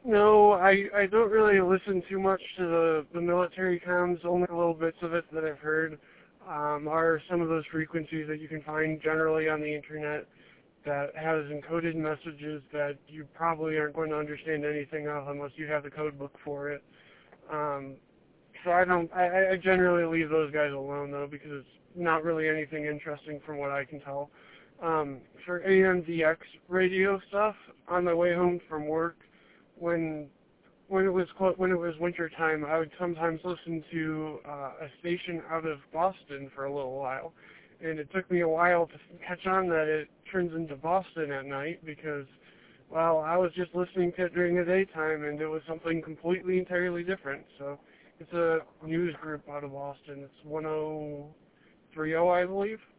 No, I don't really listen too much to the military comms. Only little bits of it that I've heard are some of those frequencies that you can find generally on the internet that has encoded messages that you probably aren't going to understand anything of unless you have the code book for it. So I generally leave those guys alone though because it's not really anything interesting from what I can tell. For AMDX radio stuff, on my way home from work, when when it was winter time, I would sometimes listen to a station out of Boston for a little while, and it took me a while to catch on that it turns into Boston at night because, well, I was just listening to it during the daytime, and it was something completely entirely different. So it's a news group out of Boston. It's 1030, I believe.